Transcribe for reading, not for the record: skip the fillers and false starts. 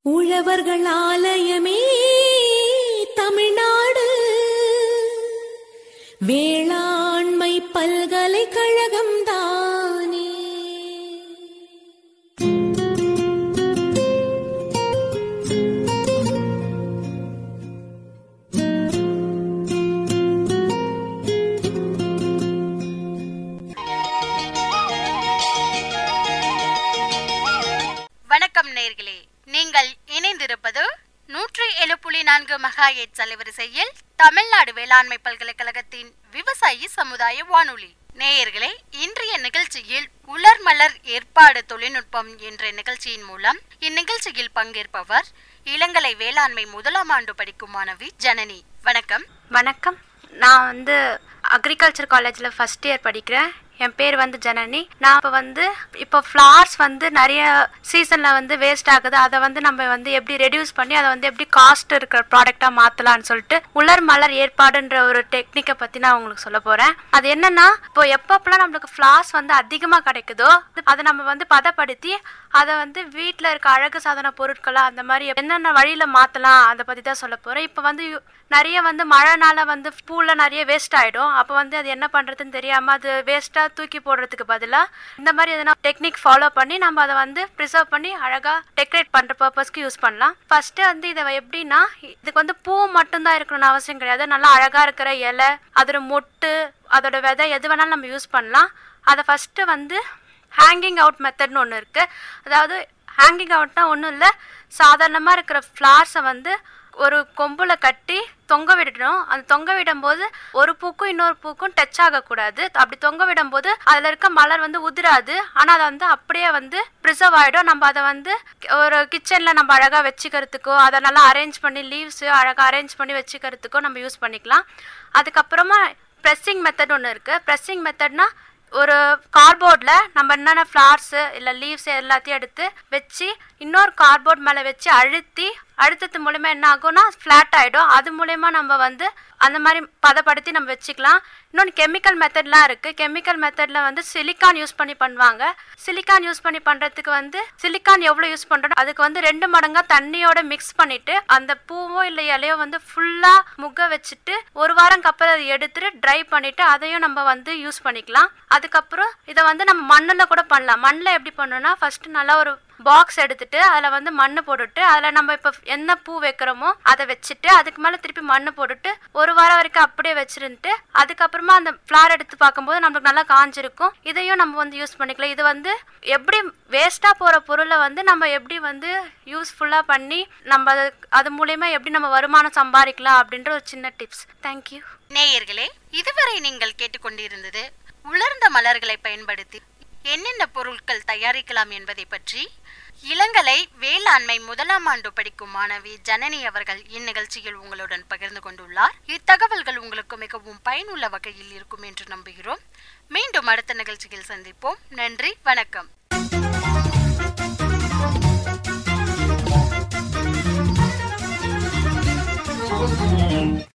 உழவர்கள் ஆலயமே தமிழ்நாடு வேளாண்மை பல்கலைக்கழகம் தானே. வணக்கம் நேயர்களே, நீங்கள் இணைந்திருப்பது 107.4 மெகாஹெர்ட்ஸ் அலைவரிசையில் தமிழ்நாடு வேளாண்மை பல்கலைக்கழகத்தின் விவசாயி சமுதாய வானொலி. நேயர்களே, இன்றைய நிகழ்ச்சியில் உலர் மலர் ஏற்பாடு தொழில்நுட்பம் என்ற நிகழ்ச்சியின் மூலம் இந்நிகழ்ச்சியில் பங்கேற்பவர் இளங்கலை வேளாண்மை முதலாம் ஆண்டு படிக்கும் மாணவி ஜனனி. வணக்கம். வணக்கம். நான் அக்ரிகல்ச்சர் காலேஜில் ஃபஸ்ட் இயர் படிக்கிறேன். என் பேர் ஜனனி. நான் இப்போ ஃப்ளவர்ஸ் நிறைய சீசனில் வேஸ்ட் ஆகுது. அதை நம்ம எப்படி ரெடியூஸ் பண்ணி அதை எப்படி காஸ்ட் இருக்கிற ப்ராடக்டாக மாற்றலான்னு சொல்லிட்டு உலர் மலர் ஏற்பாடுன்ற ஒரு டெக்னிக்கை பற்றி நான் உங்களுக்கு சொல்ல போகிறேன். அது என்னென்னா, இப்போ எப்பப்பெல்லாம் நம்மளுக்கு ஃப்ளவர்ஸ் அதிகமாக கிடைக்குதோ அதை நம்ம பதப்படுத்தி அதை வீட்டில் இருக்க அழகு சாதன பொருட்களாக அந்த மாதிரி என்னென்ன வழியில் மாற்றலாம் அதை பற்றி தான் சொல்ல போகிறேன். இப்போ நிறைய மழைனால பூவில் நிறைய வேஸ்ட் ஆகிடும். அப்போ அது என்ன பண்ணுறதுன்னு தெரியாமல் அது வேஸ்ட்டாக தூக்கி போடுறதுக்கு பதிலாக இந்த மாதிரி எதனா டெக்னிக் ஃபாலோ பண்ணி நம்ம அதை ப்ரிசர்வ் பண்ணி அழகாக டெக்கரேட் பண்ணுற பர்பஸ்க்கு யூஸ் பண்ணலாம். ஃபஸ்ட்டு இதை எப்படின்னா, இதுக்கு பூ மட்டும்தான் இருக்கணும்னு அவசியம் கிடையாது. நல்லா அழகாக இருக்கிற இலை, அதோட மொட்டு, அதோட விதை எது வேணாலும் நம்ம யூஸ் பண்ணலாம். அதை ஃபஸ்ட்டு ஹேங்கிங் அவுட் மெத்தட்னு ஒன்று இருக்குது. அதாவது ஹேங்கிங் அவுட்னா ஒன்றும் இல்லை, சாதாரணமாக இருக்கிற ஃப்ளார்ஸை ஒரு கொம்பில் கட்டி தொங்க விடணும். அந்த தொங்க விடும்போது ஒரு பூக்கும் இன்னொரு பூக்கும் டச் ஆகக்கூடாது. அப்படி தொங்க விடும்போது அதில் இருக்க மலர் உதிராது. ஆனால் அதை அப்படியே ப்ரிசர்வ் ஆகிடும். நம்ம அதை ஒரு கிச்சனில் நம்ம அழகாக வச்சுக்கிறதுக்கோ, அதை நல்லா அரேஞ்ச் பண்ணி லீவ்ஸு அழகாக அரேஞ்ச் பண்ணி வச்சுக்கிறதுக்கோ நம்ம யூஸ் பண்ணிக்கலாம். அதுக்கப்புறமா ப்ரெஸ்ஸிங் மெத்தட் ஒன்று இருக்குது. ப்ரெஸ்ஸிங் மெத்தட்னா, ஒரு கார்ட்போர்டில் நம்ம என்னென்ன ஃப்ளார்ஸு இல்லை லீவ்ஸு எல்லாத்தையும் எடுத்து வச்சு இன்னொரு கார்ட்போர்ட் மேலே வச்சு அழுத்தத்து மூலமா என்ன ஆகும்னா ஃப்ளாட் ஆகிடும். அது மூலயமா நம்ம அந்த மாதிரி பதப்படுத்தி நம்ம வச்சுக்கலாம். இன்னொன்று கெமிக்கல் மெத்தட்லாம் இருக்குது. கெமிக்கல் மெத்தடில் சிலிக்கான் யூஸ் பண்ணி பண்ணுவாங்க. சிலிக்கான் யூஸ் பண்ணி பண்ணுறதுக்கு சிலிக்கான் எவ்வளோ யூஸ் பண்ணுறோம் அதுக்கு 2 மடங்காக தண்ணியோட மிக்ஸ் பண்ணிவிட்டு அந்த பூவோ இல்லை இலையோ ஃபுல்லாக முக்க வச்சுட்டு ஒரு வாரம் அப்புறம் அதை எடுத்துட்டு ட்ரை பண்ணிவிட்டு அதையும் நம்ம யூஸ் பண்ணிக்கலாம். அதுக்கப்புறம் இதை நம்ம மண்ணில் கூட பண்ணலாம். மண்ணில் எப்படி பண்ணணும்னா, ஃபஸ்ட்டு நல்லா ஒரு பாக்ஸ் எடுத்துட்டு அதில் மண் போட்டுட்டு அதில் நம்ம இப்போ என்ன பூ வைக்கிறோமோ அதை வச்சுட்டு அதுக்கு மேலே திருப்பி மண் போட்டுட்டு ஒரு வாரம் வரைக்கும் அப்படியே வச்சிருந்துட்டு அதுக்கப்புறமா அந்த ஃப்ளார் எடுத்து பார்க்கும்போது நம்மளுக்கு நல்லா காஞ்சிருக்கும். இதையும் நம்ம யூஸ் பண்ணிக்கலாம். இது எப்படி வேஸ்ட்டாக போகிற பொருளை நம்ம எப்படி யூஸ்ஃபுல்லாக பண்ணி நம்ம அது மூலயமா எப்படி நம்ம வருமானம் சம்பாதிக்கலாம் அப்படின்ற ஒரு சின்ன டிப்ஸ். தேங்க்யூ. நேயர்களே, இதுவரை நீங்கள் கேட்டுக்கொண்டிருந்தது உலர்ந்த மலர்களை பயன்படுத்தி என்னென்ன பொருட்கள் தயாரிக்கலாம் என்பதை பற்றி இளங்கலை வேளாண்மை முதலாம் ஆண்டு படிக்கும் மாணவி ஜனனி அவர்கள் இந்நிகழ்ச்சியில் உங்களுடன் பகிர்ந்து கொண்டுள்ளார். இத்தகவல்கள் உங்களுக்கு மிகவும் பயனுள்ள வகையில் இருக்கும் என்று நம்புகிறோம். மீண்டும் அடுத்த நிகழ்ச்சியில் சந்திப்போம். நன்றி, வணக்கம்.